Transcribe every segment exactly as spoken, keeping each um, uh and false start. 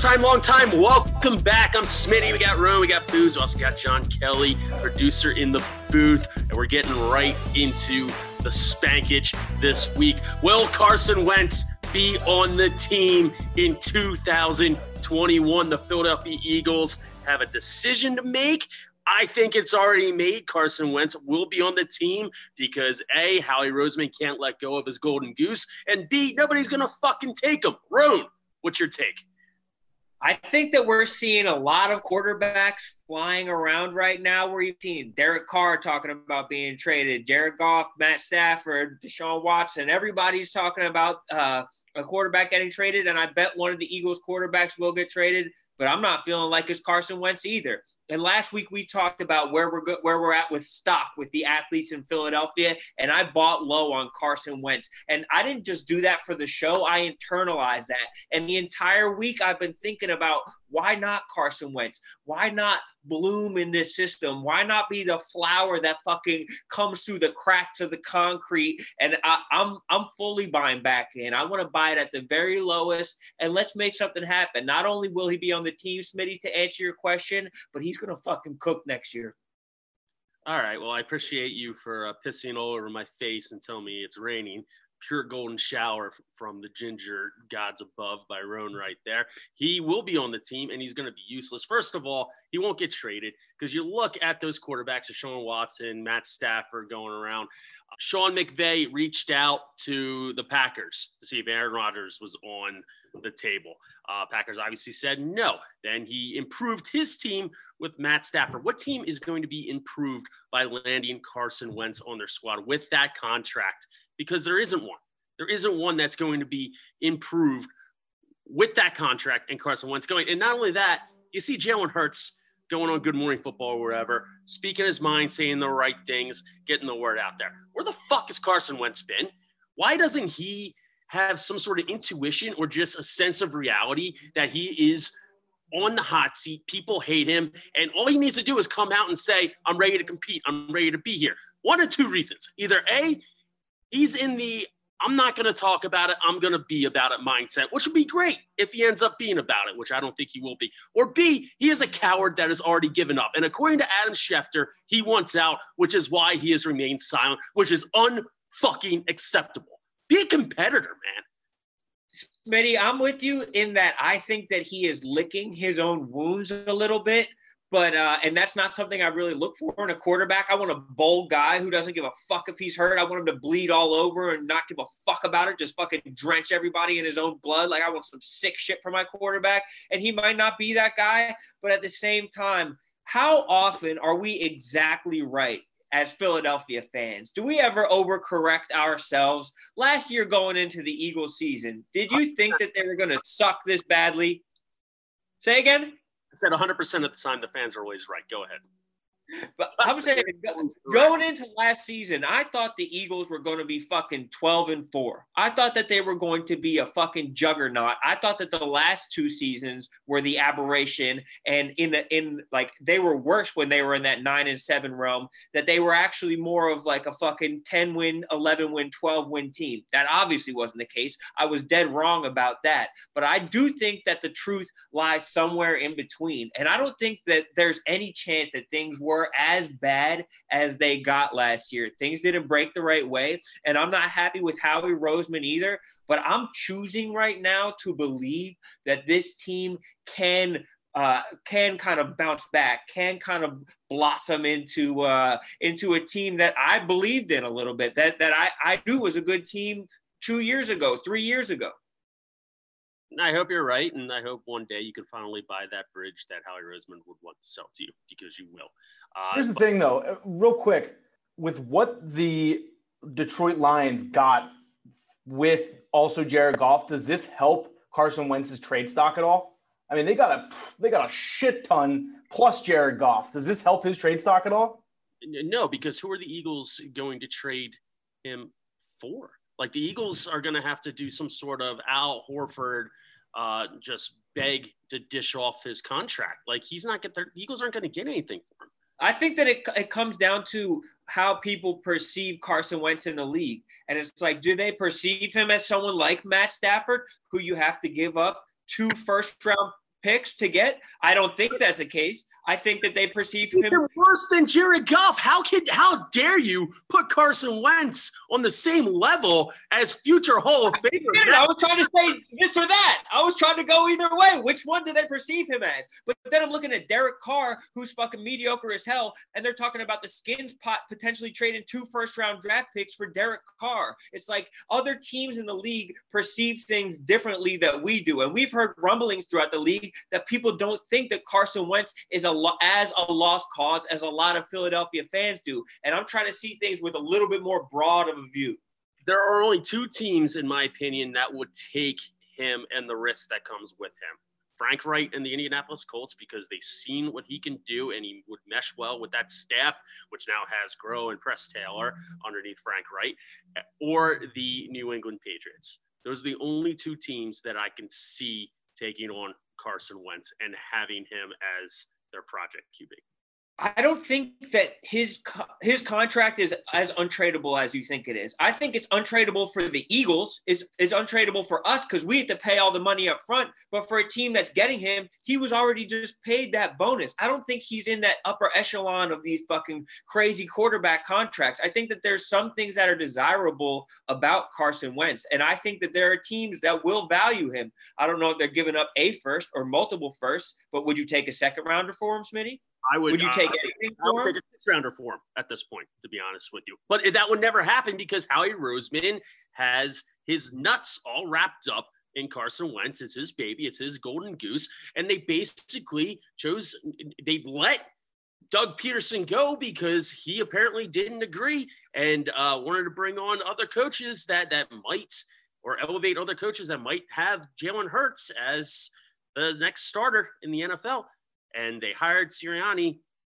First time, long time. Welcome back. I'm Smitty. We got Rowan. We got Booze. We also got John Kelly, producer in the booth. And we're getting right into the spankage this week. Will Carson Wentz be on the team in two thousand twenty-one? The Philadelphia Eagles have a decision to make. I think it's already made. Carson Wentz will be on the team because A, Howie Roseman can't let go of his golden goose, and B, nobody's going to fucking take him. Roan, what's your take? I think that we're seeing a lot of quarterbacks flying around right now where you've seen Derek Carr talking about being traded, Jared Goff, Matt Stafford, Deshaun Watson. Everybody's talking about uh, a quarterback getting traded, and I bet one of the Eagles quarterbacks will get traded, but I'm not feeling like it's Carson Wentz either. And last week we talked about where we're go- where we're at with stock with the athletes in Philadelphia, and I bought low on Carson Wentz. And I didn't just do that for the show. I internalized that. And the entire week I've been thinking about, why not Carson Wentz? Why not bloom in this system? Why not be the flower that fucking comes through the cracks of the concrete? And I, I'm I'm fully buying back in. I want to buy it at the very lowest, and let's make something happen. Not only will he be on the team, Smitty, to answer your question, but he's going to fucking cook next year. All right. Well, I appreciate you for uh, pissing all over my face and telling me it's raining. Pure golden shower f- from the ginger gods above by Roan right there. He will be on the team, and he's going to be useless. First of all, he won't get traded because you look at those quarterbacks, Deshaun Watson, Matt Stafford going around. Uh, Sean McVay reached out to the Packers to see if Aaron Rodgers was on the table. Uh, Packers obviously said no. Then he improved his team with Matt Stafford. What team is going to be improved by landing Carson Wentz on their squad with that contract? Because there isn't one. There isn't one that's going to be improved with that contract and Carson Wentz going. And not only that, you see Jalen Hurts going on Good Morning Football or wherever, speaking his mind, saying the right things, getting the word out there. Where the fuck has Carson Wentz been? Why doesn't he have some sort of intuition or just a sense of reality that he is on the hot seat? People hate him, and all he needs to do is come out and say, I'm ready to compete. I'm ready to be here. One of two reasons. Either A, he's in the I'm not going to talk about it, I'm going to be about it mindset, which would be great if he ends up being about it, which I don't think he will be. Or B, he is a coward that has already given up. And according to Adam Schefter, he wants out, which is why he has remained silent, which is unfucking acceptable. Be a competitor, man. Smitty, I'm with you in that I think that he is licking his own wounds a little bit. But, uh, and that's not something I really look for in a quarterback. I want a bold guy who doesn't give a fuck if he's hurt. I want him to bleed all over and not give a fuck about it. Just fucking drench everybody in his own blood. Like, I want some sick shit for my quarterback. And he might not be that guy. But at the same time, how often are we exactly right as Philadelphia fans? Do we ever overcorrect ourselves? Last year going into the Eagles season, did you think that they were going to suck this badly? Say again? I said one hundred percent of the time the fans are always right. Go ahead. But I'm saying, going into last season, I thought the Eagles were going to be fucking twelve and four. I thought that they were going to be a fucking juggernaut. I thought that the last two seasons were the aberration, and in the in like they were worse when they were in that nine and seven realm. That they were actually more of like a fucking ten win, eleven win, twelve win team. That obviously wasn't the case. I was dead wrong about that. But I do think that the truth lies somewhere in between, and I don't think that there's any chance that things were as bad as they got last year. Things didn't break the right way, and I'm not happy with Howie Roseman either, but I'm choosing right now to believe that this team can uh, can kind of bounce back, can kind of blossom into uh, into a team that I believed in a little bit, that that I, I knew was a good team two years ago, three years ago. I hope you're right, and I hope one day you can finally buy that bridge that Howie Roseman would want to sell to you, because you will. Uh, Here's the thing, though, real quick, with what the Detroit Lions got with also Jared Goff, does this help Carson Wentz's trade stock at all? I mean, they got a they got a shit ton plus Jared Goff. Does this help his trade stock at all? No, because who are the Eagles going to trade him for? Like, the Eagles are going to have to do some sort of Al Horford, uh, just beg to dish off his contract. Like, he's not get the Eagles aren't going to get anything for him. I think that it it comes down to how people perceive Carson Wentz in the league. And it's like, do they perceive him as someone like Matt Stafford, who you have to give up two first round picks to get? I don't think that's the case. I think that they perceive him worse than Jared Goff. How could, how dare you put Carson Wentz on the same level as future Hall of Famer? I, I was trying to say this or that. I was trying to go either way. Which one do they perceive him as? But then I'm looking at Derek Carr, who's fucking mediocre as hell, and they're talking about the Skins pot potentially trading two first-round draft picks for Derek Carr. It's like other teams in the league perceive things differently that we do, and we've heard rumblings throughout the league that people don't think that Carson Wentz is a lo- as a lost cause as a lot of Philadelphia fans do. And I'm trying to see things with a little bit more broad of a view. There are only two teams, in my opinion, that would take him and the risk that comes with him. Frank Wright and the Indianapolis Colts, because they've seen what he can do and he would mesh well with that staff, which now has Groh and Press Taylor underneath Frank Wright, or the New England Patriots. Those are the only two teams that I can see taking on Carson Wentz and having him as their project Q B. I don't think that his his contract is as untradeable as you think it is. I think it's untradeable for the Eagles. It's, it's untradeable for us because we have to pay all the money up front. But for a team that's getting him, he was already just paid that bonus. I don't think he's in that upper echelon of these fucking crazy quarterback contracts. I think that there's some things that are desirable about Carson Wentz. And I think that there are teams that will value him. I don't know if they're giving up a first or multiple firsts, but would you take a second rounder for him, Smitty? I would. Would you take uh, anything I would for him? take a six-rounder for him at this point, to be honest with you. But that would never happen because Howie Roseman has his nuts all wrapped up in Carson Wentz. It's his baby. It's his golden goose. And they basically chose – they let Doug Peterson go because he apparently didn't agree and uh, wanted to bring on other coaches that, that might – or elevate other coaches that might have Jalen Hurts as the next starter in the N F L. And they hired Sirianni,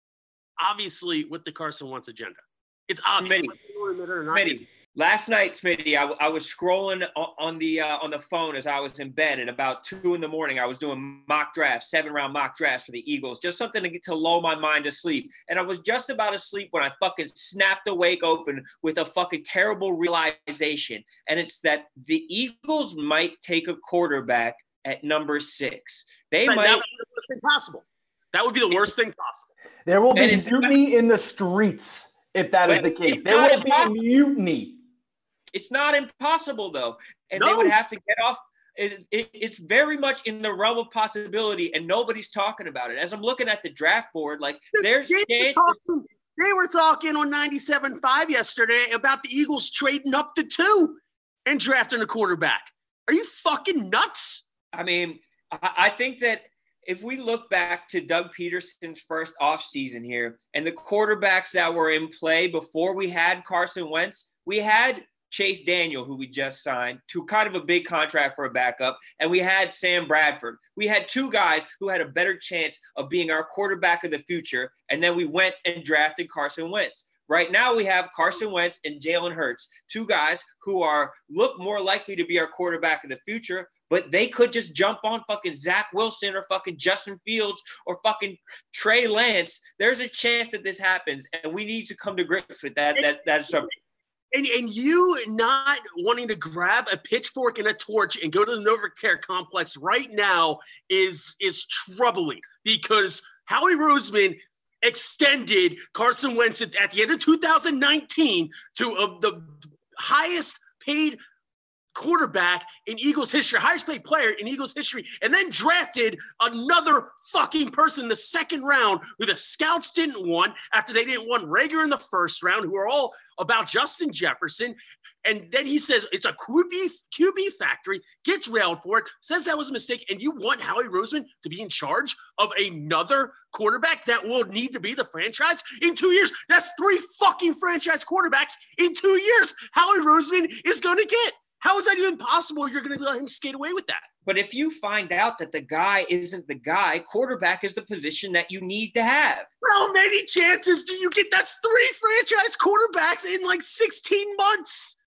obviously, with the Carson Wentz agenda. It's obvious. Smitty, Smitty, last night, Smitty, I, I was scrolling on the uh, on the phone as I was in bed at about two in the morning. I was doing mock drafts, seven-round mock drafts for the Eagles, just something to get to lull my mind to sleep. And I was just about to sleep when I fucking snapped awake open with a fucking terrible realization. And it's that the Eagles might take a quarterback at number six. They but might. That would be the worst thing possible. That would be the worst thing possible. There will be mutiny in the streets if that is the case. There will be mutiny. It's not impossible, though. And no. they would have to get off. It, it, it's very much in the realm of possibility, and nobody's talking about it. As I'm looking at the draft board, like there's they were talking, they were talking on ninety-seven point five yesterday about the Eagles trading up to two and drafting a quarterback. Are you fucking nuts? I mean, I, I think that if we look back to Doug Peterson's first offseason here and the quarterbacks that were in play before we had Carson Wentz, we had Chase Daniel, who we just signed, to kind of a big contract for a backup, and we had Sam Bradford. We had two guys who had a better chance of being our quarterback of the future, and then we went and drafted Carson Wentz. Right now we have Carson Wentz and Jalen Hurts, two guys who are look more likely to be our quarterback of the future, but they could just jump on fucking Zach Wilson or fucking Justin Fields or fucking Trey Lance. There's a chance that this happens, and we need to come to grips with that. That That's something. And, and you not wanting to grab a pitchfork and a torch and go to the NovaCare complex right now is, is troubling because Howie Roseman extended Carson Wentz at, at the end of two thousand nineteen to uh, the highest paid quarterback in Eagles history, highest paid player in Eagles history, and then drafted another fucking person in the second round who the scouts didn't want after they didn't want Rager in the first round, who are all about Justin Jefferson. And then he says it's a Q B, Q B factory, gets railed for it, says that was a mistake, and you want Howie Roseman to be in charge of another quarterback that will need to be the franchise in two years? That's three fucking franchise quarterbacks in two years Howie Roseman is going to get. How is that even possible? You're going to let him skate away with that. But if you find out that the guy isn't the guy, quarterback is the position that you need to have. How many chances do you get? That's three franchise quarterbacks in like sixteen months.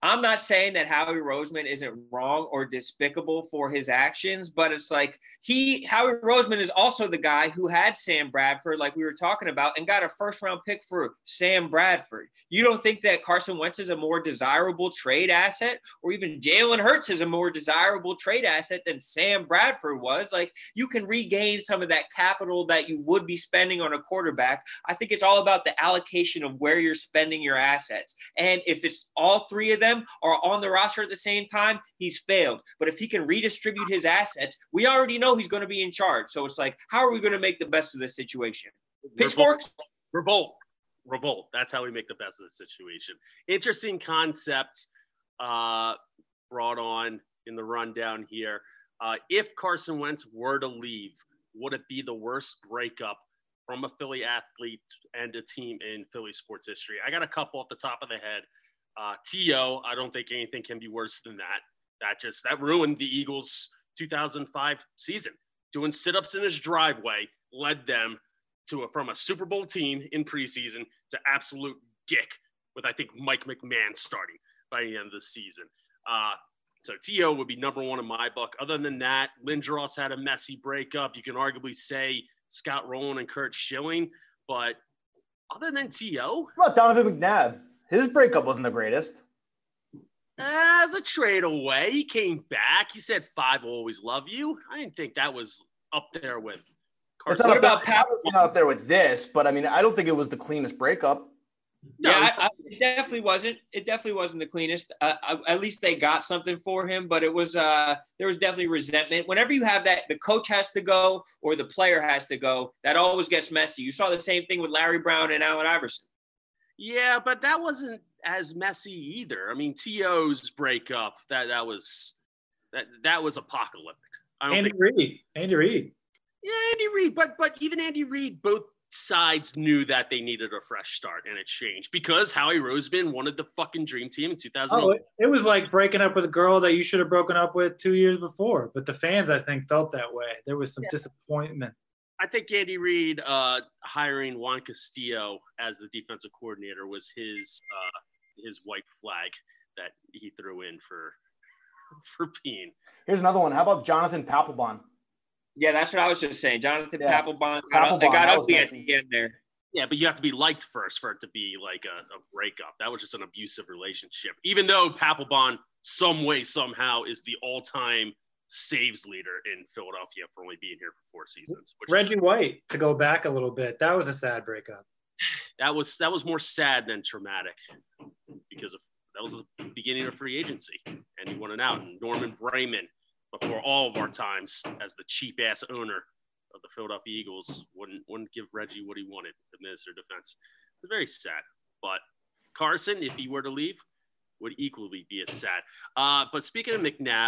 I'm not saying that Howie Roseman isn't wrong or despicable for his actions, but it's like he, Howie Roseman is also the guy who had Sam Bradford, like we were talking about, and got a first round pick for Sam Bradford. You don't think that Carson Wentz is a more desirable trade asset, or even Jalen Hurts is a more desirable trade asset than Sam Bradford was? Like, you can regain some of that capital that you would be spending on a quarterback. I think it's all about the allocation of where you're spending your assets. And if it's all three of them are on the roster at the same time, he's failed. But if he can redistribute his assets, we already know he's going to be in charge. So it's like, how are we going to make the best of this situation? Pitchfork? Revolt. Revolt. That's how we make the best of the situation. Interesting concepts uh, brought on in the rundown here. Uh, if Carson Wentz were to leave, would it be the worst breakup from a Philly athlete and a team in Philly sports history? I got a couple off the top of the head. Uh, T O, I don't think anything can be worse than that. That just, that ruined the Eagles' two thousand five season. Doing sit-ups in his driveway led them to a, from a Super Bowl team in preseason to absolute dick with, I think, Mike McMahon starting by the end of the season. Uh, so T O would be number one in my book. Other than that, Lindros had a messy breakup. You can arguably say Scott Rowland and Curt Schilling, but other than T O? What about Donovan McNabb? His breakup wasn't the greatest. As a trade away, he came back. He said, five will always love you. I didn't think that was up there with Carson. What about Pat? Not up there with this, but I mean, I don't think it was the cleanest breakup. No, yeah, I, I, it definitely wasn't. It definitely wasn't the cleanest. Uh, I, at least they got something for him, but it was uh, there was definitely resentment. Whenever you have that, the coach has to go or the player has to go. That always gets messy. You saw the same thing with Larry Brown and Allen Iverson. Yeah, but that wasn't as messy either. I mean, T O's breakup, that that was that that was apocalyptic. I don't Andy think, Reid. Andy Reid. Yeah, Andy Reid. But but even Andy Reid, both sides knew that they needed a fresh start, and it changed because Howie Roseman wanted the fucking dream team in two thousand. Oh, it, it was like breaking up with a girl that you should have broken up with two years before. But the fans, I think, felt that way. There was some yeah. disappointment. I think Andy Reid uh, hiring Juan Castillo as the defensive coordinator was his uh, his white flag that he threw in for for Peen. Here's another one. How about Jonathan Papelbon? Yeah, that's what I was just saying. Jonathan yeah. Papelbon got, Papelbon, up, got ugly at the end there. Yeah, but you have to be liked first for it to be like a, a breakup. That was just an abusive relationship. Even though Papelbon, some way, somehow, is the all-time saves leader in Philadelphia for only being here for four seasons. Which Reggie is, White, to go back a little bit, that was a sad breakup. That was that was more sad than traumatic because of that was the beginning of free agency, and he wanted out. And Norman Brayman, before all of our times as the cheap ass owner of the Philadelphia Eagles, wouldn't wouldn't give Reggie what he wanted, the minister of defense. It's very sad. But Carson, if he were to leave, would equally be as sad. Uh, but speaking of McNabb,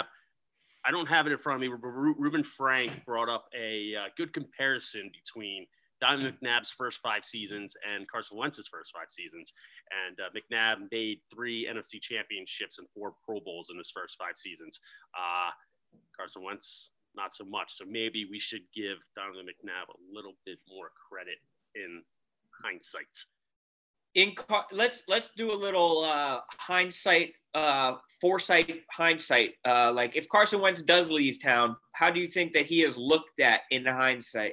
I don't have it in front of me, but Reuben Frank brought up a uh, good comparison between Donovan McNabb's first five seasons and Carson Wentz's first five seasons. And uh, McNabb made three N F C championships and four Pro Bowls in his first five seasons. Uh, Carson Wentz, not so much. So maybe we should give Donovan McNabb a little bit more credit in hindsight. In let's let's do a little uh, hindsight, uh, foresight, hindsight. Uh, like if Carson Wentz does leave town, how do you think that he is looked at in hindsight?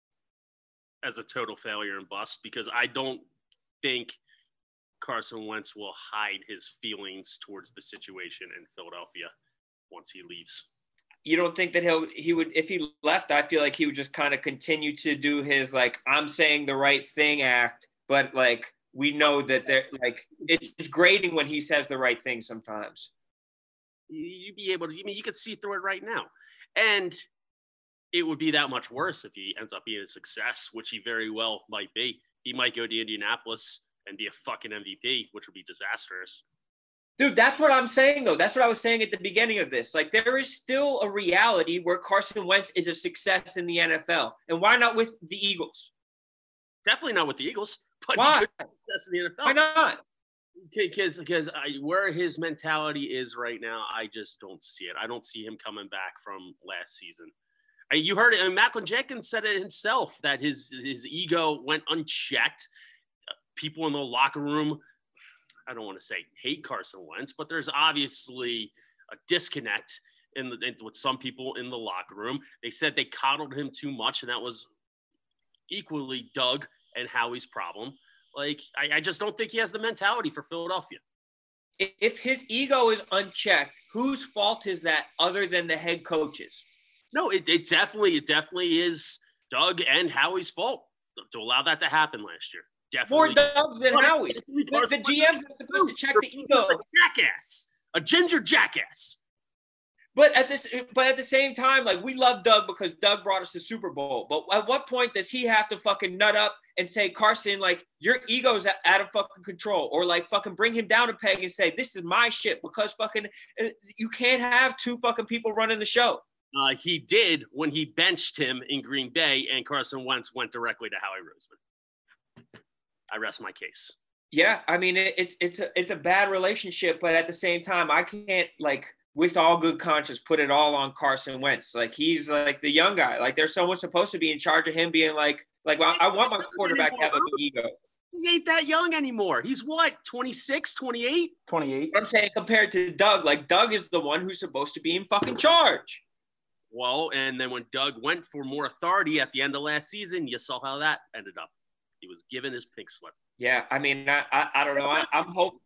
As a total failure and bust, because I don't think Carson Wentz will hide his feelings towards the situation in Philadelphia once he leaves. You don't think that he'll he would if he left? I feel like he would just kind of continue to do his like I'm saying the right thing act, but like. We know that they're like it's, it's grating when he says the right thing sometimes. You'd be able to, I mean, you could see through it right now. And it would be that much worse if he ends up being a success, which he very well might be. He might go to Indianapolis and be a fucking M V P, which would be disastrous. Dude, that's what I'm saying, though. That's what I was saying at the beginning of this. Like, there is still a reality where Carson Wentz is a success in the N F L. And why not with the Eagles? Definitely not with the Eagles. But why? That's the N F L. Why not? Because because where his mentality is right now, I just don't see it. I don't see him coming back from last season. I, you heard it. I mean, Malcolm Jenkins said it himself that his his ego went unchecked. People in the locker room, I don't want to say hate Carson Wentz, but there's obviously a disconnect in, the, in with some people in the locker room. They said they coddled him too much, and that was equally Doug and Howie's problem. Like, I, I just don't think he has the mentality for Philadelphia. If his ego is unchecked, whose fault is that other than the head coaches? No, it, it definitely, it definitely is Doug and Howie's fault to allow that to happen last year. Definitely. More Doug than Howie's. The, the G M's supposed to check the ego. A jackass, a ginger jackass. But at this, but at the same time, like, we love Doug because Doug brought us the Super Bowl. But at what point does he have to fucking nut up and say, Carson, like, your ego's out of fucking control, or like fucking bring him down a peg and say, this is my shit, because fucking you can't have two fucking people running the show. Uh, he did when he benched him in Green Bay, and Carson Wentz went directly to Howie Roseman. I rest my case. Yeah, I mean, it, it's it's a it's a bad relationship, but at the same time, I can't, like, with all good conscience, put it all on Carson Wentz. Like, he's like the young guy. Like, there's someone supposed to be in charge of him being like, like, well, I want my quarterback to have a big ego. He ain't that young anymore. He's what, twenty-six, twenty-eight? twenty-eight. I'm saying compared to Doug, like, Doug is the one who's supposed to be in fucking charge. Well, and then when Doug went for more authority at the end of last season, you saw how that ended up. He was given his pink slip. Yeah, I mean, I, I, I don't know. I, I'm hoping.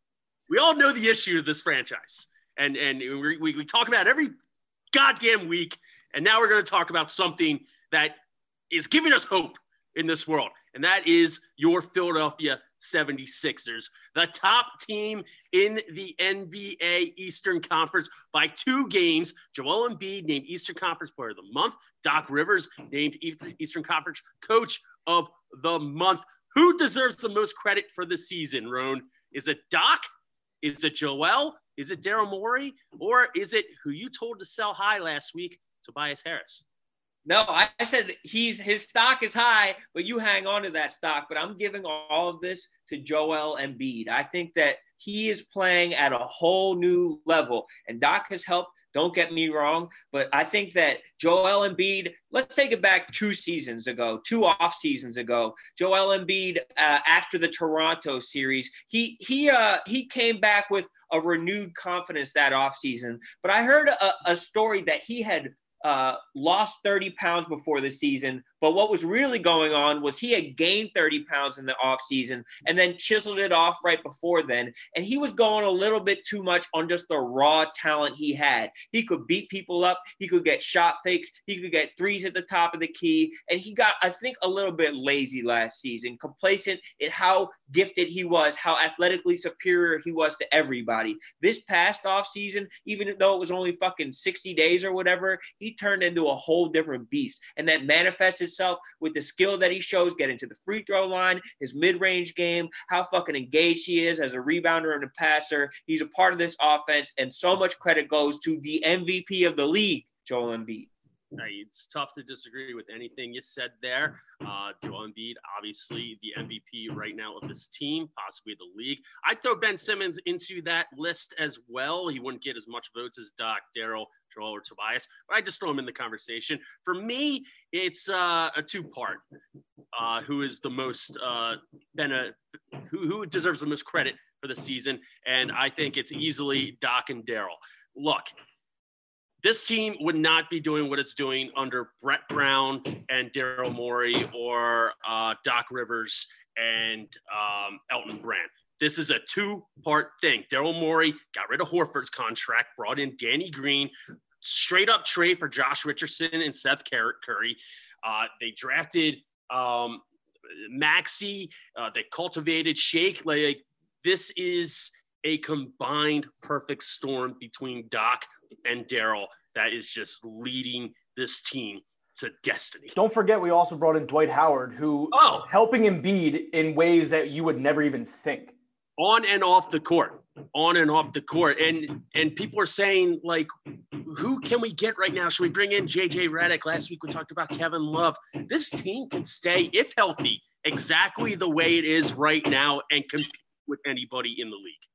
We all know the issue of this franchise. And and we, we, we talk about it every goddamn week. And now we're going to talk about something that is giving us hope in this world. And that is your Philadelphia seventy-sixers, the top team in the N B A Eastern Conference by two games. Joel Embiid named Eastern Conference Player of the Month. Doc Rivers named Eastern Conference Coach of the Month. Who deserves the most credit for the season, Roan? Is it Doc? Is it Joel? Is it Daryl Morey? Or is it who you told to sell high last week, Tobias Harris? No, I, I said he's his stock is high, but you hang on to that stock. But I'm giving all of this to Joel Embiid. I think that he is playing at a whole new level, and Doc has helped. Don't get me wrong, but I think that Joel Embiid, let's take it back two seasons ago, two off seasons ago. Joel Embiid, uh, after the Toronto series, he he uh, he came back with a renewed confidence that offseason. But I heard a, a story that he had uh, lost thirty pounds before the season. But what was really going on was he had gained thirty pounds in the offseason and then chiseled it off right before then. And he was going a little bit too much on just the raw talent he had. He could beat people up. He could get shot fakes. He could get threes at the top of the key. And he got, I think, a little bit lazy last season, complacent in how gifted he was, how athletically superior he was to everybody. This past offseason, even though it was only fucking sixty days or whatever, he turned into a whole different beast. And that manifested itself with the skill that he shows, getting to the free throw line, his mid-range game, how fucking engaged he is as a rebounder and a passer. He's a part of this offense, and so much credit goes to the M V P of the league, Joel Embiid. It's tough to disagree with anything you said there. Uh, Joel Embiid, obviously the M V P right now of this team, possibly the league. I'd throw Ben Simmons into that list as well. He wouldn't get as much votes as Doc, Daryl, Joel, or Tobias, but I just throw him in the conversation. For me, it's uh, a two-part. Uh, who is the most uh, been a, who, who deserves the most credit for the season? And I think it's easily Doc and Daryl. Look, this team would not be doing what it's doing under Brett Brown and Daryl Morey or uh, Doc Rivers and um, Elton Brand. This is a two-part thing. Daryl Morey got rid of Horford's contract, brought in Danny Green, straight up trade for Josh Richardson and Seth Curry. Uh, they drafted um, Maxey. Uh, they cultivated Shake. Like, this is a combined perfect storm between Doc and Daryl that is just leading this team to destiny. Don't forget, we also brought in Dwight Howard, who oh. is helping Embiid in ways that you would never even think. On and off the court, on and off the court. And and people are saying, like, who can we get right now? Should we bring in J J Redick? Last week we talked about Kevin Love. This team can stay, if healthy, exactly the way it is right now and compete with anybody in the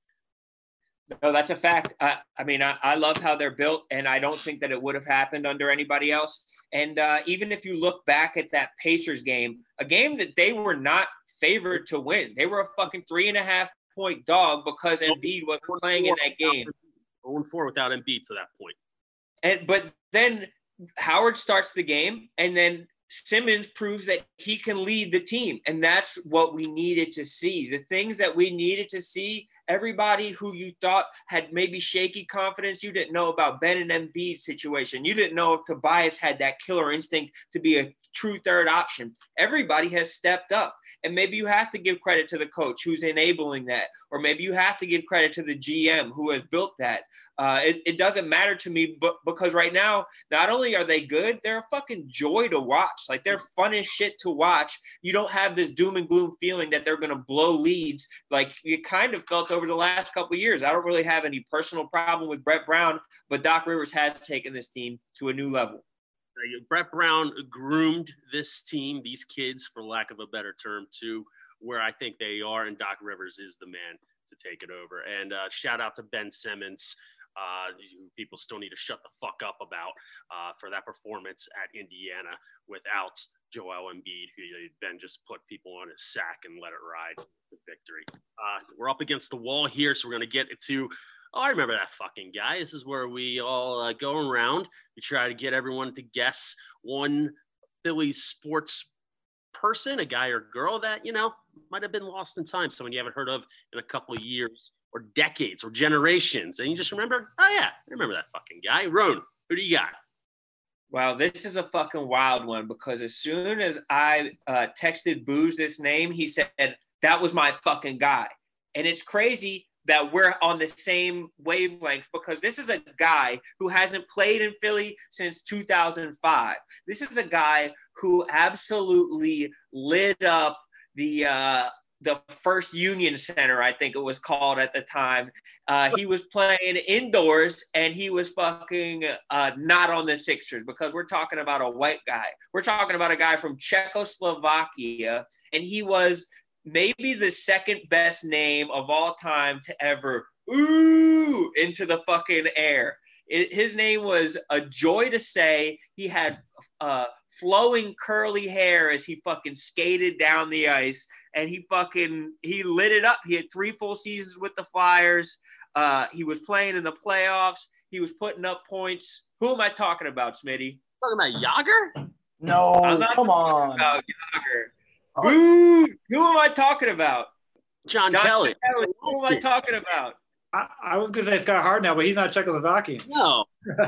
league. No, that's a fact. I, I mean, I, I love how they're built, and I don't think that it would have happened under anybody else. And uh, even if you look back at that Pacers game, a game that they were not favored to win, they were a fucking three and a half point dog because Embiid was playing in that game. oh and four without Embiid to that point. And but then Howard starts the game, and then Simmons proves that he can lead the team. And that's what we needed to see. The things that we needed to see, everybody who you thought had maybe shaky confidence, you didn't know about Ben and Embiid's situation. You didn't know if Tobias had that killer instinct to be a true third option. Everybody has stepped up. And maybe you have to give credit to the coach who's enabling that. Or maybe you have to give credit to the G M who has built that. Uh, it, it doesn't matter to me, but because right now, not only are they good, they're a fucking joy to watch. Like, they're fun as shit to watch. You don't have this doom and gloom feeling that they're going to blow leads like you kind of felt over the last couple of years. I don't really have any personal problem with Brett Brown, but Doc Rivers has taken this team to a new level. Brett Brown groomed this team, these kids, for lack of a better term, to where I think they are, and Doc Rivers is the man to take it over. And uh, shout out to Ben Simmons, uh, who people still need to shut the fuck up about uh, for that performance at Indiana without Joel Embiid, who Ben just put people on his sack and let it ride to victory. Uh, we're up against the wall here, so we're going to get to Oh, I remember that fucking guy. This is where we all uh, go around. We try to get everyone to guess one Phillies sports person, a guy or girl that, you know, might have been lost in time, someone you haven't heard of in a couple of years or decades or generations. And you just remember, oh, yeah, I remember that fucking guy. Roan, who do you got? Wow, this is a fucking wild one because as soon as I uh, texted Booze this name, he said, that was my fucking guy. And it's crazy that we're on the same wavelength because this is a guy who hasn't played in Philly since two thousand five. This is a guy who absolutely lit up the uh, the First Union Center, I think it was called at the time. Uh, he was playing indoors and he was fucking uh, not on the Sixers because we're talking about a white guy. We're talking about a guy from Czechoslovakia, and he was maybe the second best name of all time to ever ooh into the fucking air. It, his name was a joy to say. He had uh, flowing curly hair as he fucking skated down the ice, and he fucking, he lit it up. He had three full seasons with the Flyers. Uh, he was playing in the playoffs. He was putting up points. Who am I talking about, Smitty? Talking about Yager? No, I'm not come talking on. about Yager. Who, who am I talking about? John, John Kelly. Kelly. Who am I talking about? I, I was going to say Scott Hartnell, but he's not Czechoslovakian. No.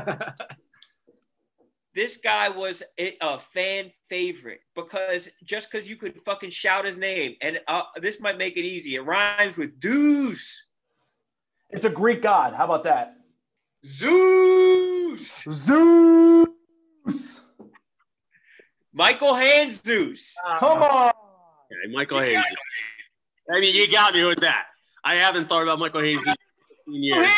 This guy was a, a fan favorite because just because you could fucking shout his name, and uh, this might make it easy. It rhymes with Deuce. It's a Greek god. How about that? Zeus. Zeus. Michael Handzus. Come on. Okay, Michael Hayes. I mean, you got me with that. I haven't thought about Michael Hayes in fifteen years.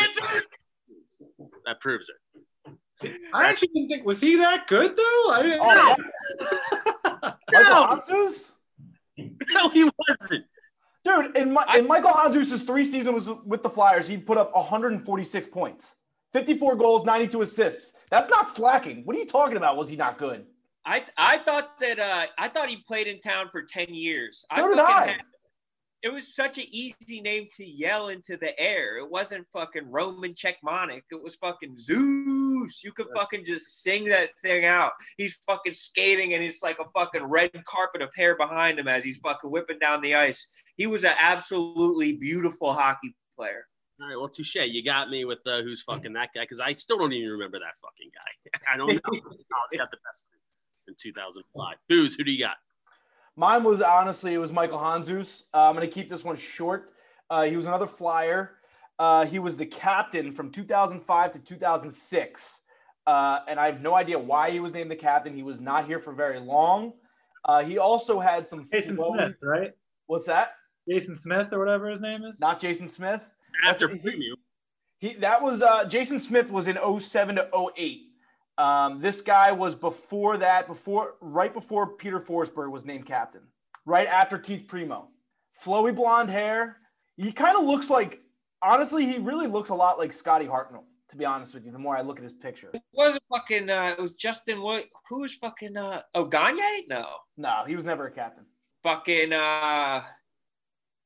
That proves it. I actually didn't think, was he that good though? I didn't Oh, know. Michael Handzus? No, he wasn't. Dude, in, my, in Michael Handzus' three seasons with the Flyers, he put up one hundred forty-six points, fifty-four goals, ninety-two assists. That's not slacking. What are you talking about? Was he not good? I I thought that uh, I thought he played in town for ten years. So I did I. had, it was such an easy name to yell into the air. It wasn't fucking Roman Czechmonic. It was fucking Zeus. You could fucking just sing that thing out. He's fucking skating and it's like a fucking red carpet of hair behind him as he's fucking whipping down the ice. He was an absolutely beautiful hockey player. All right, well, touche. You got me with uh, who's fucking that guy because I still don't even remember that fucking guy. I don't know. Oh, got the best in two thousand five. Booze, who do you got? Mine was honestly, it was Michael Handzus. Uh, I'm going to keep this one short. Uh, he was another Flyer. Uh, he was the captain from two thousand five to two thousand six. Uh, and I have no idea why he was named the captain. He was not here for very long. Uh, he also had some. Jason flowing... Smith, right? What's that? Jason Smith or whatever his name is. Not Jason Smith. After he, premium. He that was uh, Jason Smith was in oh seven to oh eight. Um, this guy was before that, before right before Peter Forsberg was named captain, right after Keith Primo. Flowy blonde hair. He kind of looks like, honestly, he really looks a lot like Scotty Hartnell, to be honest with you, the more I look at his picture. It wasn't fucking, uh, it was Justin, what, who was fucking, uh, Oganye? No. No, he was never a captain. Fucking, uh,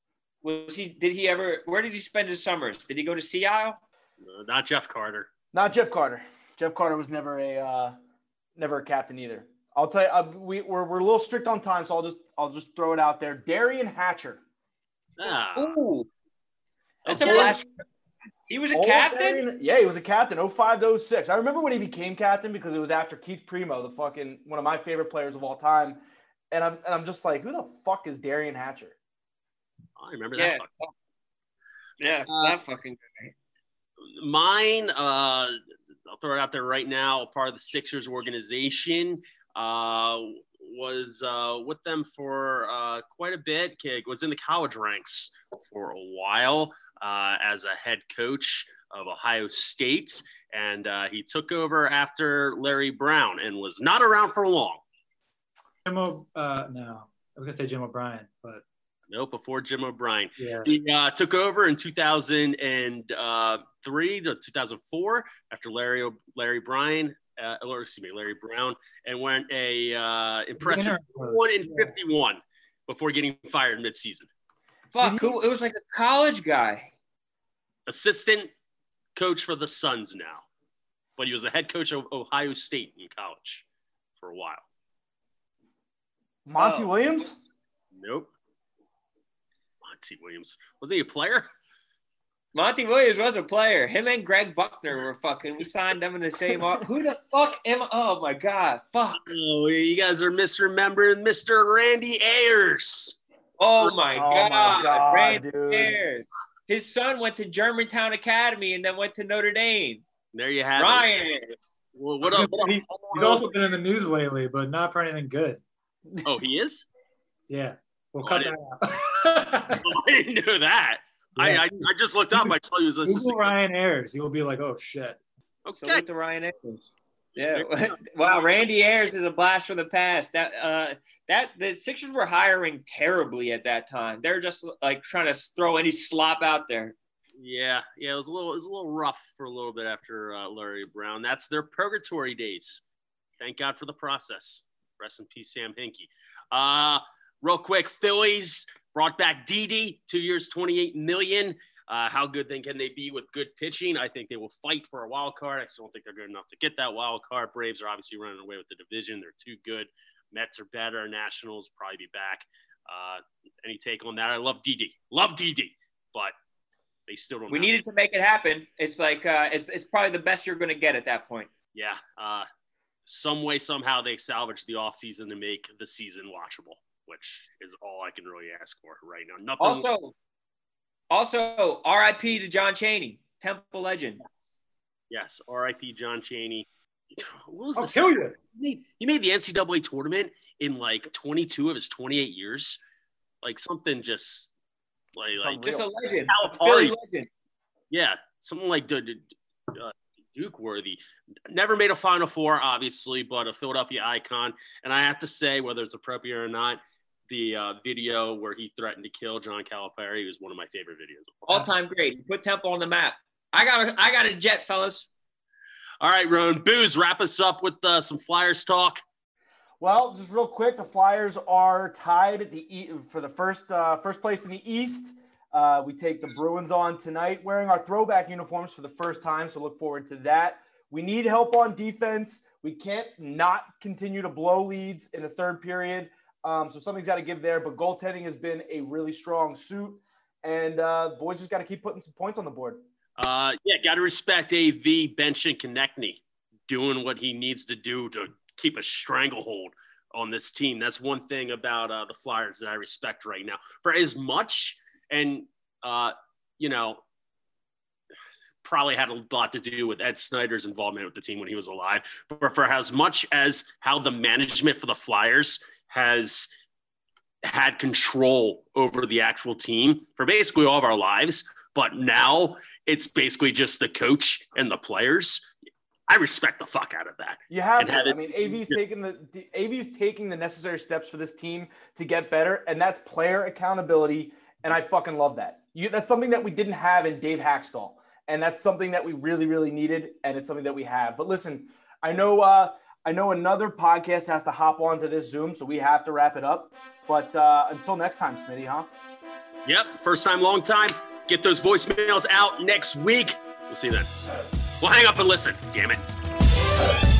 Was he? Did he ever? Where did he spend his summers? Did he go to Sea Isle? No, not Jeff Carter. Not Jeff Carter. Jeff Carter was never a uh, never a captain either. I'll tell you, uh, we, we're we're a little strict on time, so I'll just I'll just throw it out there. Darian Hatcher. Ah. Ooh, that's Okay. a blast. He was a Old captain. Darian- yeah, he was a captain. oh five to oh six. I remember when he became captain because it was after Keith Primo, the fucking one of my favorite players of all time. And I'm and I'm just like, who the fuck is Darian Hatcher? I remember Yeah, that. yeah, Uh, that fucking guy. Mine, uh, I'll throw it out there right now. Part of the Sixers organization, uh, was uh, with them for uh, quite a bit. Kid was in the college ranks for a while uh, as a head coach of Ohio State, and uh, he took over after Larry Brown and was not around for long. Jim O, uh, no, I was gonna say Jim O'Brien, but No, before Jim O'Brien. yeah, He uh, took over in two thousand three to two thousand four after Larry Larry Bryan, uh, or excuse me, Larry Brown, and went a uh, impressive one in fifty-one before getting fired midseason. Fuck, who? It was like a college guy. Assistant coach for the Suns now, but he was the head coach of Ohio State in college for a while. Monty Oh. Williams? Nope. Monty Williams. Wasn't he a player? Monty Williams was a player. Him and Greg Buckner were fucking. We signed them in the same. Who the fuck am? Oh my god, fuck. Oh, you guys are misremembering Mister Randy Ayers. Oh my Oh god, my God, Randy dude. Ayers. His son went to Germantown Academy and then went to Notre Dame. There you have it. Ryan Ayers. Well, what up? What up? He- he's also been in the news lately, but not for anything good. Oh, he is? Yeah, we'll Oh, cut I that out. Oh, I didn't know that. I, Yeah. I I just looked up. I saw he was Google assistant. Ryan Ayers. You'll be like, oh shit. So Okay. with the Ryan Ayers. Yeah. Wow, Randy Ayers is a blast from the past. That uh that the Sixers were hiring terribly at that time. They're just like trying to throw any slop out there. Yeah, yeah. It was a little it was a little rough for a little bit after uh, Larry Brown. That's their purgatory days. Thank God for the process. Rest in peace, Sam Hinkie. Uh, real quick, Phillies brought back Didi, two years, twenty-eight million dollars. Uh, how good then can they be with good pitching? I think they will fight for a wild card. I still don't think they're good enough to get that wild card. Braves are obviously running away with the division. They're too good. Mets are better. Nationals probably be back. Uh, any take on that? I love Didi. Love Didi, but they still don't. We have needed to make it happen. It's like uh it's it's probably the best you're gonna get at that point. Yeah. Uh, some way, somehow they salvaged the offseason to make the season watchable, which is all I can really ask for right now. Nothing. Also, also R I P to John Chaney, Temple legend. Yes. Yes. R I P John Chaney. What was I'll this? kill you. He made, he made the N C double A tournament in like twenty-two of his twenty-eight years. Like something just like, like Just a legend. A Calipari. Philly legend. Yeah, something like uh, Duke worthy. Never made a Final Four, obviously, but a Philadelphia icon. And I have to say, whether it's appropriate or not, the uh, video where he threatened to kill John Calipari was one of my favorite videos. All time great. Put Temple on the map. I got a, I got a jet, fellas. All right, Roan, Booze, wrap us up with uh, some Flyers talk. Well, just real quick, the Flyers are tied at the e- for the first uh, first place in the East. Uh, we take the Bruins on tonight, wearing our throwback uniforms for the first time, so look forward to that. We need help on defense. We can't not continue to blow leads in the third period, um, so something's got to give there. But goaltending has been a really strong suit, and uh, boys just got to keep putting some points on the board. Uh, yeah, got to respect A V, Bench, and Konechny doing what he needs to do to keep a stranglehold on this team. That's one thing about uh, the Flyers that I respect right now. For as much, and, uh, you know, probably had a lot to do with Ed Snyder's involvement with the team when he was alive, but for as much as how the management for the Flyers has had control over the actual team for basically all of our lives, but now it's basically just the coach and the players. I respect the fuck out of that. You have And to. have it- I mean, A V's taking the, the A V's taking the necessary steps for this team to get better, and that's player accountability. And I fucking love that. You, that's something that we didn't have in Dave Haxtell, and that's something that we really, really needed, and it's something that we have. But listen, I know, uh, I know another podcast has to hop onto this Zoom, so we have to wrap it up. But uh, until next time, Smitty, huh? Yep. First time, long time. Get those voicemails out next week. We'll see you then. Well, hang up and listen. Damn it.